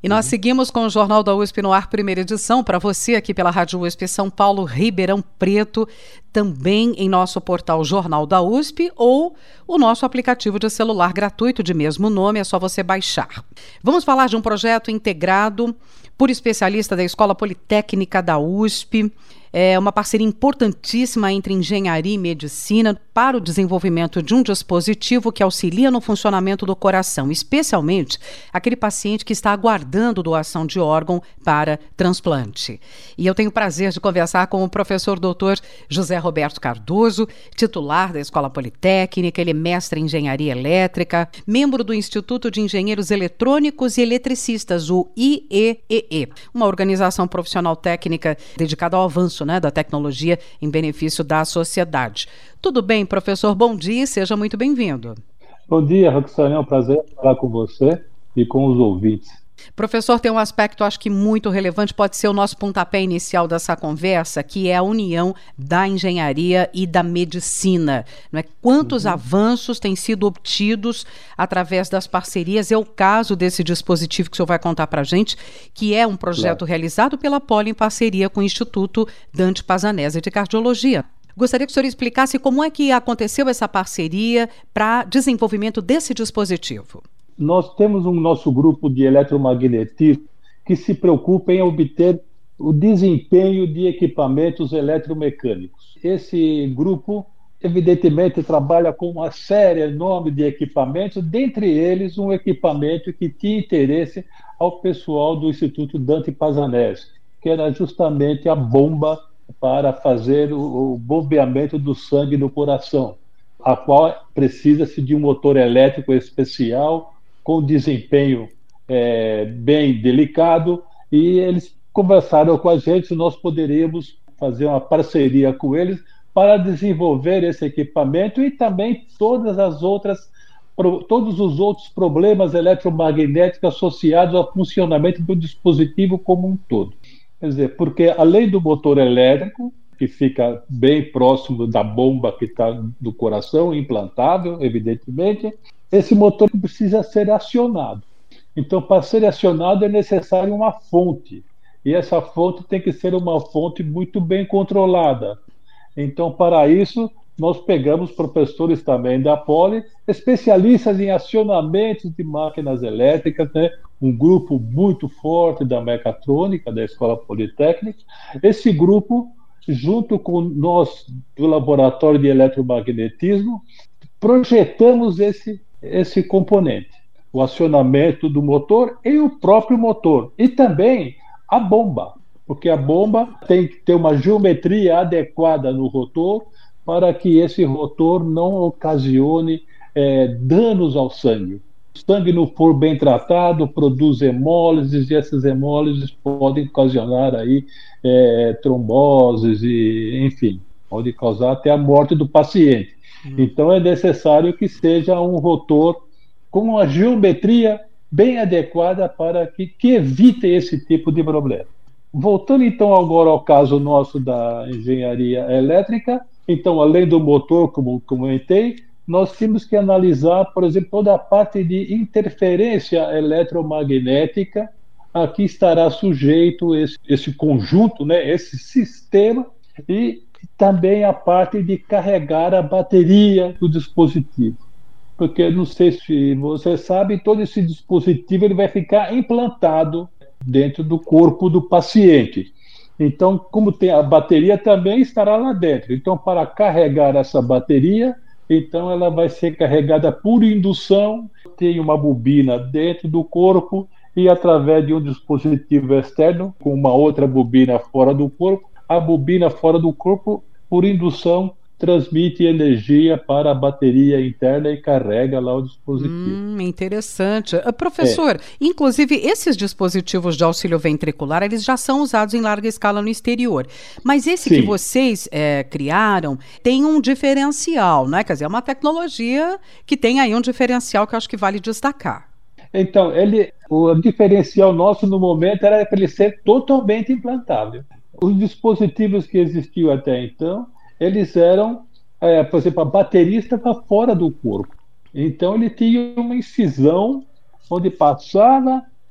E nós seguimos com o Jornal da USP no ar, primeira edição, para você aqui pela Rádio USP São Paulo, Ribeirão Preto, também em nosso portal Jornal da USP ou o nosso aplicativo de celular gratuito de mesmo nome, é só você baixar. Vamos falar de um projeto integrado por especialista da Escola Politécnica da USP, é uma parceria importantíssima entre engenharia e medicina para o desenvolvimento de um dispositivo que auxilia no funcionamento do coração, especialmente aquele paciente que está aguardando doação de órgão para transplante. E eu tenho o prazer de conversar com o professor Dr. José Roberto Cardoso, titular da Escola Politécnica, ele é mestre em engenharia elétrica, membro do Instituto de Engenheiros Eletrônicos e Eletricistas, o IEEE, uma organização profissional técnica dedicada ao avanço da tecnologia em benefício da sociedade. Tudo bem, professor? Bom dia e seja muito bem-vindo. Bom dia, Roxane. É um prazer falar com você e com os ouvintes. Professor, tem um aspecto, acho que muito relevante, pode ser o nosso pontapé inicial dessa conversa, que é a união da engenharia e da medicina. Não é? Quantos avanços têm sido obtidos através das parcerias? É o caso desse dispositivo que o senhor vai contar para a gente, que é um projeto realizado pela Poli em parceria com o Instituto Dante Pazanese de Cardiologia. Gostaria que o senhor explicasse como é que aconteceu essa parceria para desenvolvimento desse dispositivo. Nós temos um nosso grupo de eletromagnetismo que se preocupa em obter o desempenho de equipamentos eletromecânicos. Esse grupo, evidentemente, trabalha com uma série enorme de equipamentos, dentre eles um equipamento que tinha interesse ao pessoal do Instituto Dante Pazanese, que era justamente a bomba para fazer o bombeamento do sangue no coração, a qual precisa-se de um motor elétrico especial, com desempenho bem delicado, e eles conversaram com a gente se nós poderíamos fazer uma parceria com eles para desenvolver esse equipamento e também todos os outros problemas eletromagnéticos associados ao funcionamento do dispositivo como um todo. Quer dizer, porque além do motor elétrico, que fica bem próximo da bomba que está do coração, implantável, evidentemente, esse motor precisa ser acionado. Então, para ser acionado é necessário uma fonte. E essa fonte tem que ser uma fonte muito bem controlada. Então, para isso, nós pegamos professores também da Poli, especialistas em acionamentos de máquinas elétricas, um grupo muito forte da mecatrônica, da Escola Politécnica. Esse grupo, junto com nós do Laboratório de Eletromagnetismo, projetamos esse componente, o acionamento do motor e o próprio motor, e também a bomba, porque a bomba tem que ter uma geometria adequada no rotor para que esse rotor não ocasione danos ao sangue. O sangue não for bem tratado, produz hemólises, e essas hemólises podem ocasionar aí, tromboses, e, enfim, pode causar até a morte do paciente. Então é necessário que seja um rotor com uma geometria bem adequada para que evite esse tipo de problema. Voltando então agora ao caso nosso da engenharia elétrica, então além do motor, como comentei, nós temos que analisar, por exemplo, toda a parte de interferência eletromagnética a que estará sujeito esse conjunto, esse sistema, e também a parte de carregar a bateria do dispositivo. Porque, não sei se você sabe, todo esse dispositivo ele vai ficar implantado dentro do corpo do paciente. Então, como tem a bateria, também estará lá dentro. Então, para carregar essa bateria, então ela vai ser carregada por indução, tem uma bobina dentro do corpo e através de um dispositivo externo, com uma outra bobina fora do corpo, a bobina fora do corpo, por indução, transmite energia para a bateria interna e carrega lá o dispositivo. Interessante. Professor, inclusive esses dispositivos de auxílio ventricular, eles já são usados em larga escala no exterior. Mas esse que vocês criaram tem um diferencial, né? Quer dizer, é uma tecnologia que tem aí um diferencial que eu acho que vale destacar. Então, o diferencial nosso no momento era para ele ser totalmente implantável. Os dispositivos que existiam até então, eles eram, por exemplo, a bateria estava fora do corpo. Então ele tinha uma incisão onde passava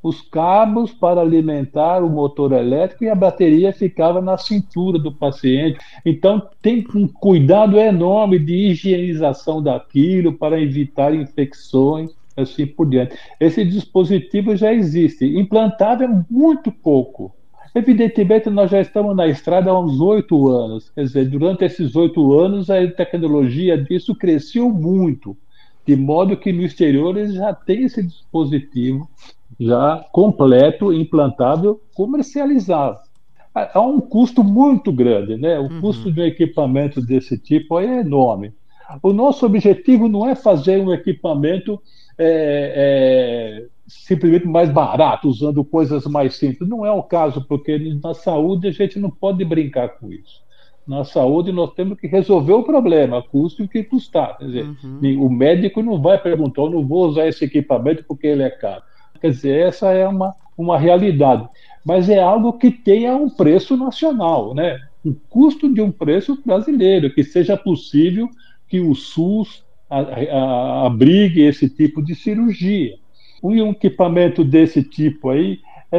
os cabos para alimentar o motor elétrico e a bateria ficava na cintura do paciente. Então, tem um cuidado enorme de higienização daquilo para evitar infecções, assim por diante. Esse dispositivo já existe, implantado é muito pouco. Evidentemente, nós já estamos na estrada há uns 8 anos. Quer dizer, durante esses 8 anos, a tecnologia disso cresceu muito, de modo que no exterior eles já têm esse dispositivo já completo, implantável, comercializável. Há um custo muito grande, né? O custo de um equipamento desse tipo é enorme. O nosso objetivo não é fazer um equipamento simplesmente mais barato, usando coisas mais simples. Não é o caso, porque na saúde a gente não pode brincar com isso. Na saúde nós temos que resolver o problema, custe o que custar. Quer dizer, o médico não vai perguntar, eu não vou usar esse equipamento porque ele é caro. Quer dizer, essa é uma realidade. Mas é algo que tenha um preço nacional, né? Um custo de um preço brasileiro, que seja possível que o SUS abrigue esse tipo de cirurgia. Um equipamento desse tipo aí,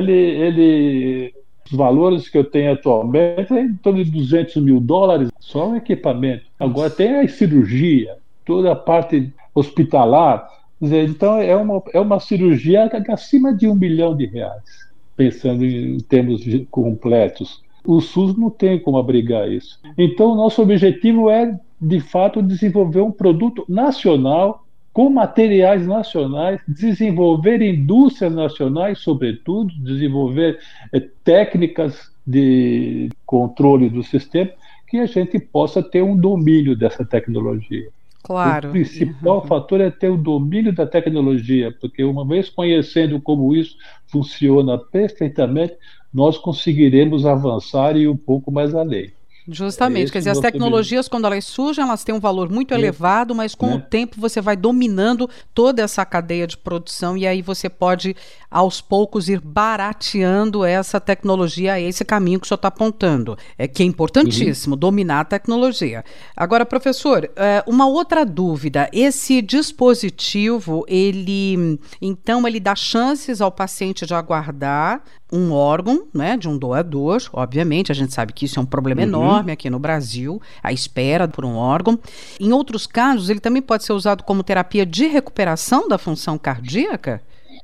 os valores que eu tenho atualmente é em torno de US$ 200 mil, só um equipamento. Agora tem a cirurgia, toda a parte hospitalar. Então é uma cirurgia acima de R$ 1 milhão, pensando em termos completos. O SUS não tem como abrigar isso. Então, o nosso objetivo é, de fato, desenvolver um produto nacional, com materiais nacionais, desenvolver indústrias nacionais, sobretudo, desenvolver técnicas de controle do sistema, que a gente possa ter um domínio dessa tecnologia. Claro. O principal fator é ter o domínio da tecnologia, porque uma vez conhecendo como isso funciona perfeitamente, nós conseguiremos avançar e ir um pouco mais além. Justamente, quer dizer, as tecnologias, quando elas surgem, elas têm um valor muito elevado, mas com o tempo você vai dominando toda essa cadeia de produção e aí você pode, aos poucos, ir barateando essa tecnologia, esse caminho que o senhor está apontando, que é importantíssimo, dominar a tecnologia. Agora, professor, uma outra dúvida, esse dispositivo, ele dá chances ao paciente de aguardar um órgão, né, de um doador, obviamente, a gente sabe que isso é um problema enorme aqui no Brasil, a espera por um órgão. Em outros casos, ele também pode ser usado como terapia de recuperação da função cardíaca?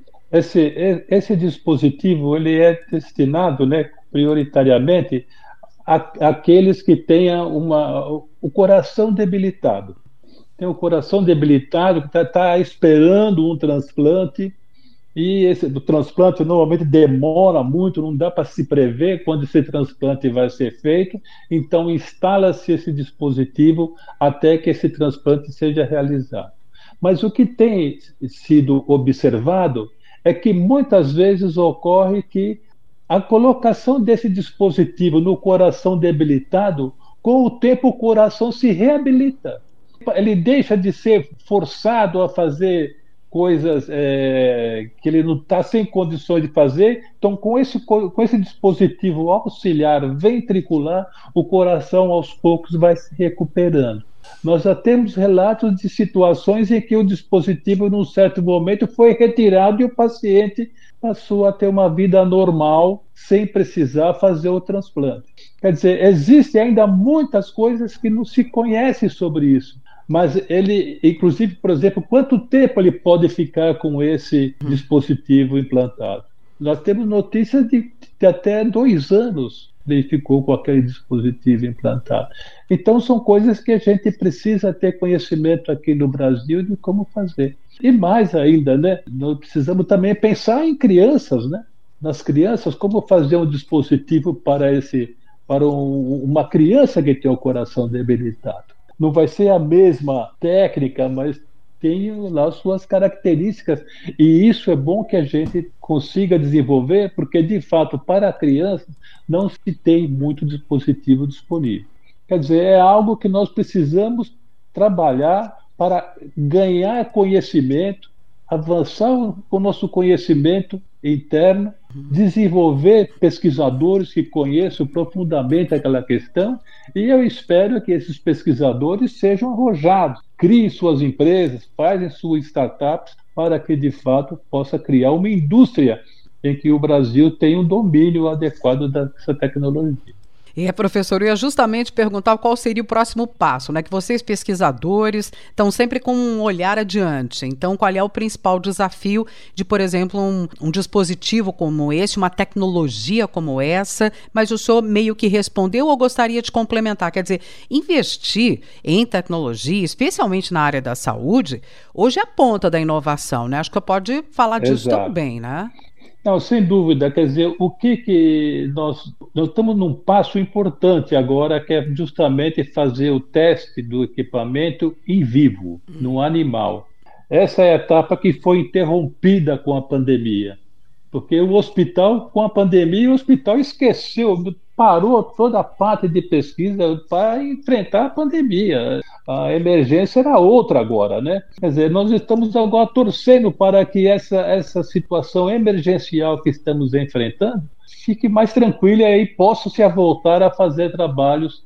Esse dispositivo, ele é destinado, né, prioritariamente àqueles que tenham o coração debilitado. Tem o coração debilitado que está esperando um transplante. E o transplante normalmente demora muito, não dá para se prever quando esse transplante vai ser feito, então instala-se esse dispositivo até que esse transplante seja realizado. Mas o que tem sido observado é que muitas vezes ocorre que a colocação desse dispositivo no coração debilitado, com o tempo o coração se reabilita. Ele deixa de ser forçado a fazer coisas que ele não está sem condições de fazer. Então, com esse dispositivo auxiliar ventricular, o coração aos poucos vai se recuperando. Nós já temos relatos de situações em que o dispositivo, num certo momento, foi retirado e o paciente passou a ter uma vida normal, sem precisar fazer o transplante. Quer dizer, existem ainda muitas coisas que não se conhece sobre isso. Mas ele, inclusive, por exemplo, quanto tempo ele pode ficar com esse dispositivo implantado? Nós temos notícias de até 2 anos ele ficou com aquele dispositivo implantado. Então, são coisas que a gente precisa ter conhecimento aqui no Brasil de como fazer. E mais ainda, né? Nós precisamos também pensar em crianças, né? Nas crianças, como fazer um dispositivo para uma criança que tem o coração debilitado. Não vai ser a mesma técnica, mas tem lá suas características. E isso é bom que a gente consiga desenvolver, porque, de fato, para a criança, não se tem muito dispositivo disponível. Quer dizer, é algo que nós precisamos trabalhar para ganhar conhecimento, avançar com o nosso conhecimento interno, desenvolver pesquisadores que conheçam profundamente aquela questão, e eu espero que esses pesquisadores sejam arrojados, criem suas empresas, fazem suas startups, para que de fato possa criar uma indústria em que o Brasil tem um domínio adequado dessa tecnologia. Professor, eu ia justamente perguntar qual seria o próximo passo, né? Que vocês, pesquisadores, estão sempre com um olhar adiante. Então, qual é o principal desafio de, por exemplo, um dispositivo como esse, uma tecnologia como essa? Mas o senhor meio que respondeu ou gostaria de complementar? Quer dizer, investir em tecnologia, especialmente na área da saúde, hoje é a ponta da inovação, né? Acho que pode falar disso Exato. também, né? Não, sem dúvida. Quer dizer, o que nós estamos num passo importante agora, que é justamente fazer o teste do equipamento em vivo, no animal. Essa é a etapa que foi interrompida com a pandemia. Porque o hospital, com a pandemia, o hospital esqueceu, parou toda a parte de pesquisa para enfrentar a pandemia. A emergência era outra agora, né? Quer dizer, nós estamos agora torcendo para que essa situação emergencial que estamos enfrentando fique mais tranquila e aí possa se voltar a fazer trabalhos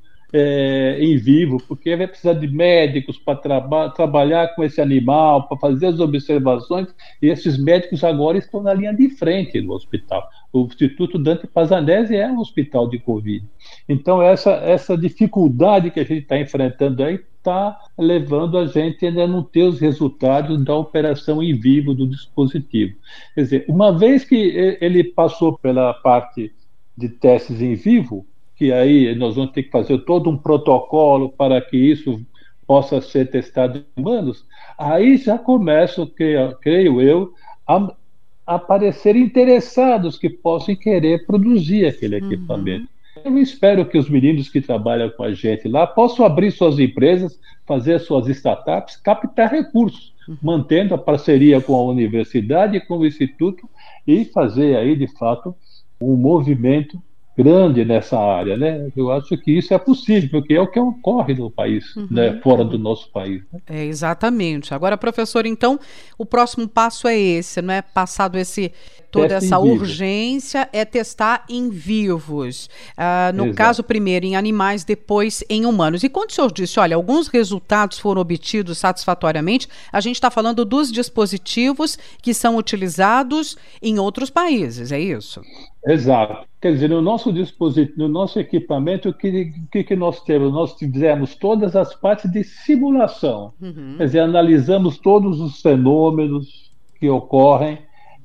em vivo, porque vai precisar de médicos para trabalhar com esse animal, para fazer as observações, e esses médicos agora estão na linha de frente do hospital. O Instituto Dante Pazanese é um hospital de Covid. Então, essa dificuldade que a gente está enfrentando aí está levando a gente ainda a não ter os resultados da operação em vivo do dispositivo. Quer dizer, uma vez que ele passou pela parte de testes em vivo, que aí nós vamos ter que fazer todo um protocolo para que isso possa ser testado em humanos, aí já começam, creio eu, a aparecer interessados que possam querer produzir aquele equipamento. Eu espero que os meninos que trabalham com a gente lá possam abrir suas empresas, fazer suas startups, captar recursos, mantendo a parceria com a universidade e com o Instituto e fazer aí, de fato, um movimento grande nessa área, né? Eu acho que isso é possível, porque é o que ocorre no país, né? Fora do nosso país. Né? Exatamente. Agora, professor, então, o próximo passo é esse, não é? Passado toda essa urgência, é testar em vivos. No Exato. caso, primeiro em animais, depois em humanos. E quando o senhor disse, olha, alguns resultados foram obtidos satisfatoriamente, a gente está falando dos dispositivos que são utilizados em outros países, é isso? Exato. Quer dizer, no nosso dispositivo, no nosso equipamento, o que nós temos? Nós fizemos todas as partes de simulação. Quer dizer, analisamos todos os fenômenos que ocorrem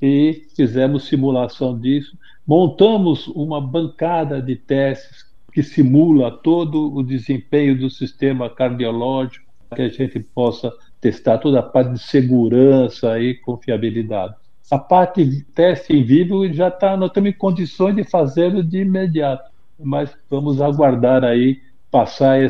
e fizemos simulação disso. Montamos uma bancada de testes que simula todo o desempenho do sistema cardiológico, para que a gente possa testar toda a parte de segurança e confiabilidade. A parte de teste em vivo nós estamos em condições de fazê-lo de imediato, mas vamos aguardar aí passar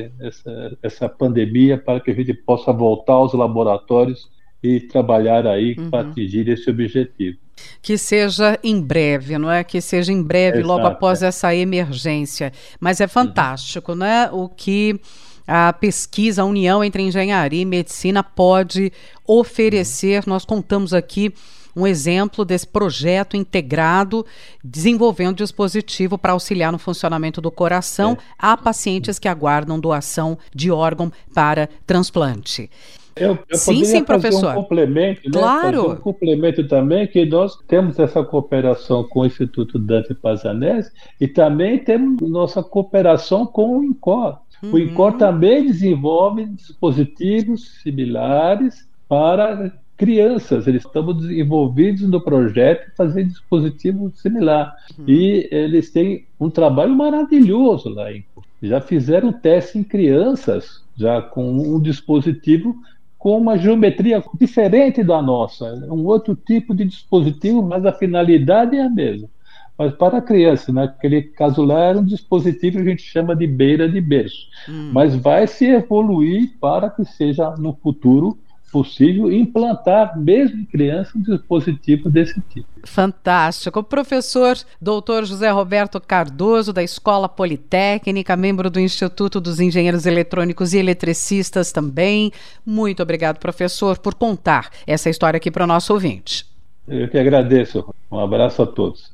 essa pandemia para que a gente possa voltar aos laboratórios e trabalhar aí para atingir esse objetivo. Que seja em breve, não é? Que seja em breve, exato, logo após essa emergência. Mas é fantástico, né? O que a pesquisa, a união entre engenharia e medicina pode oferecer. Nós contamos aqui um exemplo desse projeto integrado, desenvolvendo dispositivo para auxiliar no funcionamento do coração a pacientes que aguardam doação de órgão para transplante. Eu sim, professor. Um complemento, né? Claro. Fazer um complemento também, que nós temos essa cooperação com o Instituto Dante Pazanese e também temos nossa cooperação com o INCOR. O INCOR também desenvolve dispositivos similares para crianças. Eles estão envolvidos no projeto de fazer dispositivo similar. E eles têm um trabalho maravilhoso lá. Já fizeram teste em crianças, já com um dispositivo com uma geometria diferente da nossa. É um outro tipo de dispositivo, mas a finalidade é a mesma. Mas para a criança, naquele caso lá, era um dispositivo que a gente chama de beira de berço. Mas vai se evoluir para que seja, no futuro, possível implantar, mesmo em criança, um dispositivo desse tipo. Fantástico. O professor Dr. José Roberto Cardoso, da Escola Politécnica, membro do Instituto dos Engenheiros Eletrônicos e Eletricistas também. Muito obrigado, professor, por contar essa história aqui para o nosso ouvinte. Eu que agradeço. Um abraço a todos.